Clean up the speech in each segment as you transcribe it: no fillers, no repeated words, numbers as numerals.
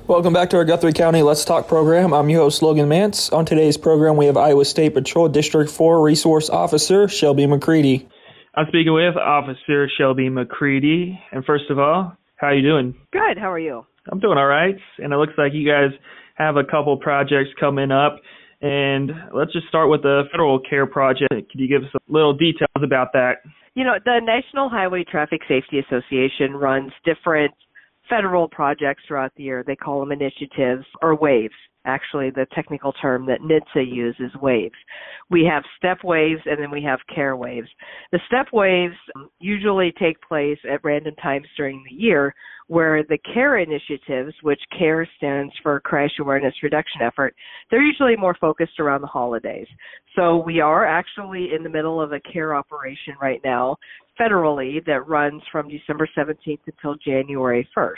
Welcome back to our Guthrie County Let's Talk program. I'm your host, Logan Mance. On today's program, we have Iowa State Patrol District 4 Resource Officer Shelby McCready. I'm speaking with Officer Shelby McCready. And first of all, how are you doing? Good. How are you? I'm doing all right. And it looks like you guys have a couple projects coming up. And let's just start with the Federal Care Project. Can you give us a little details about that? You know, the National Highway Traffic Safety Association runs different federal projects throughout the year. They call them initiatives or waves. Actually, the technical term that NHTSA uses is waves. We have step waves and then we have care waves. The step waves usually take place at random times during the year, where the care initiatives, which CARE stands for Crash Awareness Reduction Effort, they're usually more focused around the holidays. So we are actually in the middle of a CARE operation right now, federally, that runs from December 17th until January 1st.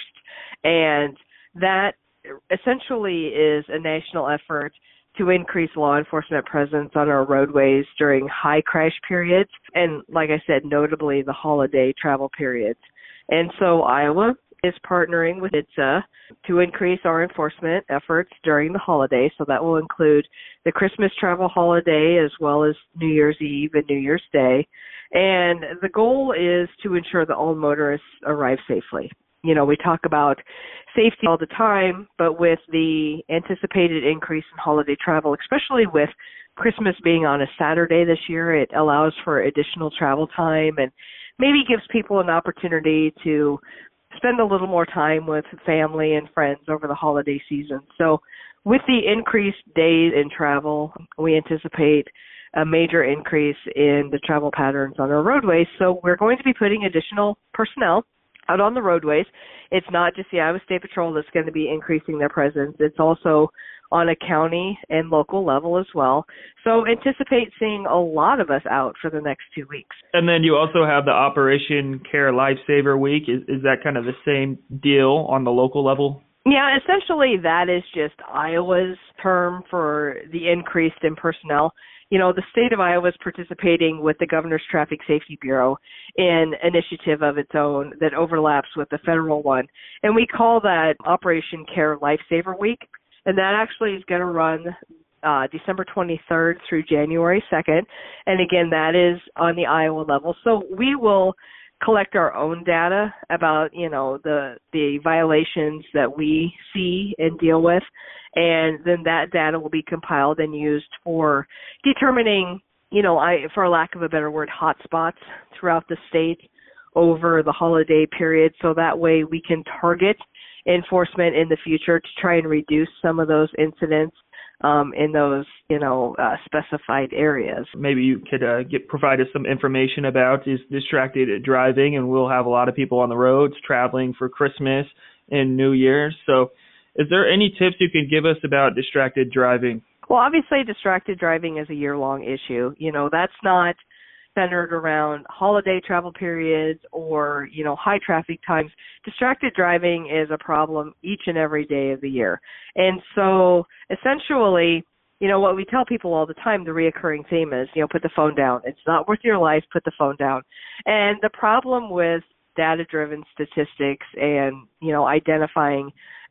And that essentially is a national effort to increase law enforcement presence on our roadways during high crash periods and, like I said, notably the holiday travel periods. And so Iowa is partnering with NHTSA to increase our enforcement efforts during the holiday. So that will include the Christmas travel holiday as well as New Year's Eve and New Year's Day. And the goal is to ensure that all motorists arrive safely. You know, we talk about safety all the time, but with the anticipated increase in holiday travel, especially with Christmas being on a Saturday this year, it allows for additional travel time and maybe gives people an opportunity to spend a little more time with family and friends over the holiday season. So with the increased days in travel, we anticipate a major increase in the travel patterns on our roadways. So we're going to be putting additional personnel out on the roadways. It's not just the Iowa State Patrol that's going to be increasing their presence. It's also on a county and local level as well. So anticipate seeing a lot of us out for the next 2 weeks. And then you also have the Operation Care Lifesaver Week. Is that kind of the same deal on the local level? Yeah, essentially that is just Iowa's term for the increase in personnel. You know, the state of Iowa is participating with the Governor's Traffic Safety Bureau in an initiative of its own that overlaps with the federal one. And we call that Operation Care Lifesaver Week. And that actually is going to run December 23rd through January 2nd. And again, that is on the Iowa level. So we will collect our own data about, you know, the violations that we see and deal with. And then that data will be compiled and used for determining, you know, for lack of a better word, hotspots throughout the state over the holiday period. So that way we can target enforcement in the future to try and reduce some of those incidents in those, you know, specified areas. Maybe you could provide us some information about is distracted driving, and we'll have a lot of people on the roads traveling for Christmas and New Year's. So is there any tips you can give us about distracted driving? Well, obviously distracted driving is a year-long issue. You know, that's not centered around holiday travel periods or, you know, high traffic times. Distracted driving is a problem each and every day of the year. And so essentially, you know, what we tell people all the time, the reoccurring theme is, you know, put the phone down. It's not worth your life, put the phone down. And the problem with data-driven statistics and, you know, identifying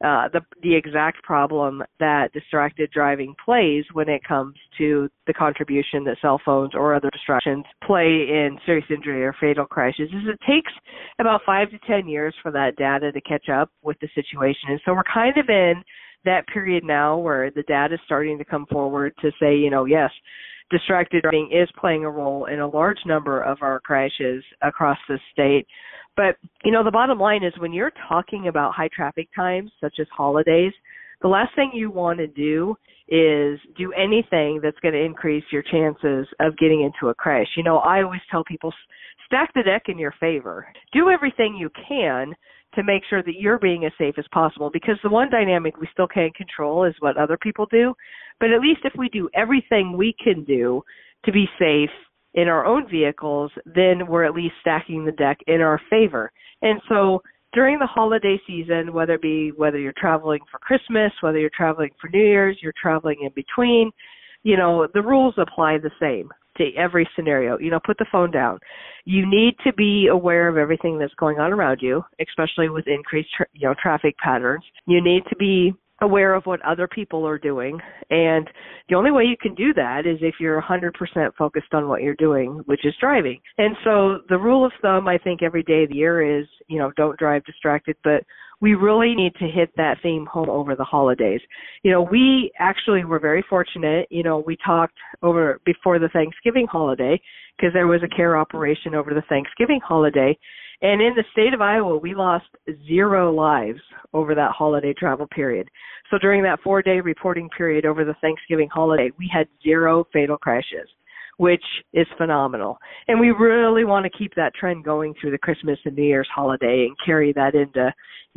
the exact problem that distracted driving plays when it comes to the contribution that cell phones or other distractions play in serious injury or fatal crashes is it takes about 5 to 10 years for that data to catch up with the situation. And so we're kind of in that period now where the data is starting to come forward to say, you know, yes, distracted driving is playing a role in a large number of our crashes across the state. But, you know, the bottom line is when you're talking about high traffic times, such as holidays, the last thing you want to do is do anything that's going to increase your chances of getting into a crash. You know, I always tell people, stack the deck in your favor. Do everything you can to make sure that you're being as safe as possible, because the one dynamic we still can't control is what other people do. But at least if we do everything we can do to be safe in our own vehicles, then we're at least stacking the deck in our favor. And so during the holiday season, whether you're traveling for Christmas, whether you're traveling for New Year's, you're traveling in between, you know, the rules apply the same. to every scenario. Put the phone down. You need to be aware of everything that's going on around you, especially with increased traffic patterns. You need to be aware of what other people are doing. And the only way you can do that is if you're 100% focused on what you're doing, which is driving. And so the rule of thumb, I think, every day of the year is, don't drive distracted, but we really need to hit that theme home over the holidays. We actually were very fortunate. We talked over before the Thanksgiving holiday because there was a care operation over the Thanksgiving holiday. And in the state of Iowa, we lost 0 lives over that holiday travel period. So during that 4-day reporting period over the Thanksgiving holiday, we had 0 fatal crashes, which is phenomenal. And we really want to keep that trend going through the Christmas and New Year's holiday and carry that into,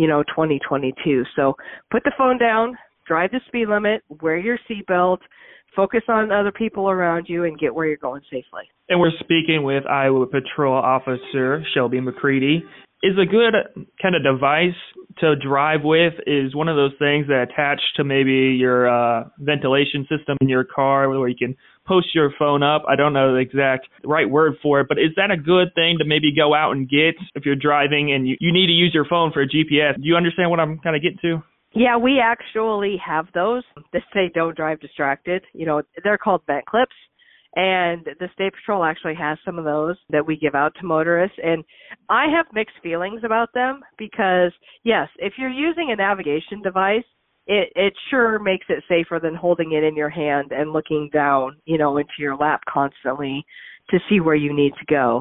2022. So put the phone down, drive the speed limit, wear your seatbelt, focus on other people around you, and get where you're going safely. And we're speaking with Iowa Patrol Officer Shelby McCready. Is a good kind of device to drive with is one of those things that attach to maybe your ventilation system in your car where you can post your phone up. I don't know the exact right word for it, but is that a good thing to maybe go out and get if you're driving and you need to use your phone for a GPS? Do you understand what I'm kind of getting to? Yeah, we actually have those. They say don't drive distracted. They're called vent clips. And the State Patrol actually has some of those that we give out to motorists. And I have mixed feelings about them because, yes, if you're using a navigation device, it sure makes it safer than holding it in your hand and looking down, into your lap constantly to see where you need to go.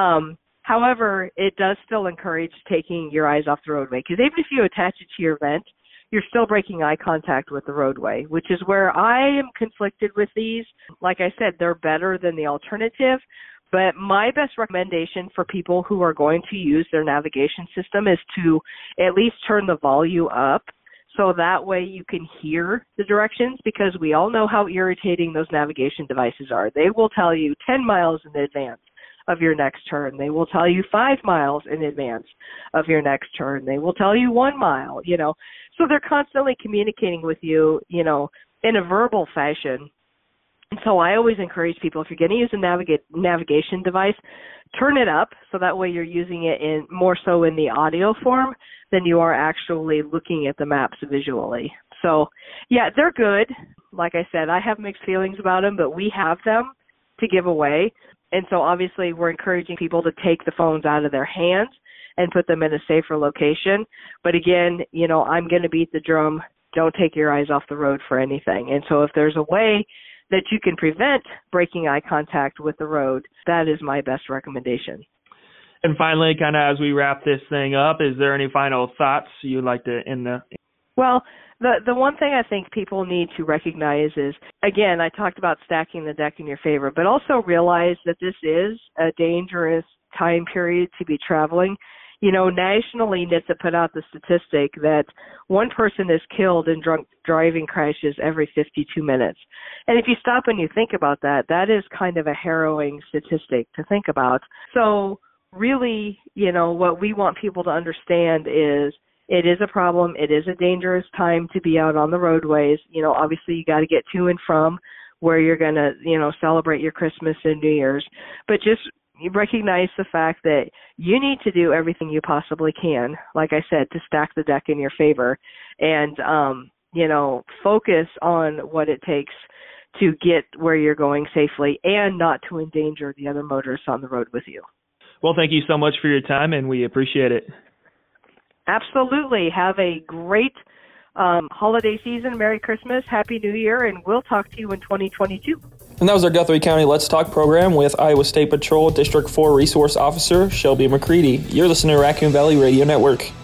However, it does still encourage taking your eyes off the roadway because even if you attach it to your vent, you're still breaking eye contact with the roadway, which is where I am conflicted with these. Like I said, they're better than the alternative, but my best recommendation for people who are going to use their navigation system is to at least turn the volume up so that way you can hear the directions because we all know how irritating those navigation devices are. They will tell you 10 miles in advance of your next turn. They will tell you 5 miles in advance of your next turn. They will tell you 1 mile, So they're constantly communicating with you, in a verbal fashion. And so I always encourage people, if you're going to use a navigation device, turn it up so that way you're using it in more so in the audio form than you are actually looking at the maps visually. So, yeah, they're good. Like I said, I have mixed feelings about them, but we have them to give away. And so obviously we're encouraging people to take the phones out of their hands and put them in a safer location. But again, I'm going to beat the drum. Don't take your eyes off the road for anything. And so if there's a way that you can prevent breaking eye contact with the road, that is my best recommendation. And finally, kind of as we wrap this thing up, is there any final thoughts you'd like to end the? Well, the one thing I think people need to recognize is, again, I talked about stacking the deck in your favor, but also realize that this is a dangerous time period to be traveling. Nationally, NHTSA put out the statistic that one person is killed in drunk driving crashes every 52 minutes. And if you stop and you think about that, that is kind of a harrowing statistic to think about. So really, what we want people to understand is it is a problem. It is a dangerous time to be out on the roadways. Obviously you got to get to and from where you're going to, celebrate your Christmas and New Year's. But just recognize the fact that you need to do everything you possibly can, like I said, to stack the deck in your favor and, focus on what it takes to get where you're going safely and not to endanger the other motorists on the road with you. Well, thank you so much for your time, and we appreciate it. Absolutely. Have a great holiday season. Merry Christmas. Happy New Year, and we'll talk to you in 2022. And that was our Guthrie County Let's Talk program with Iowa State Patrol District 4 Resource Officer Shelby McCready. You're listening to Raccoon Valley Radio Network.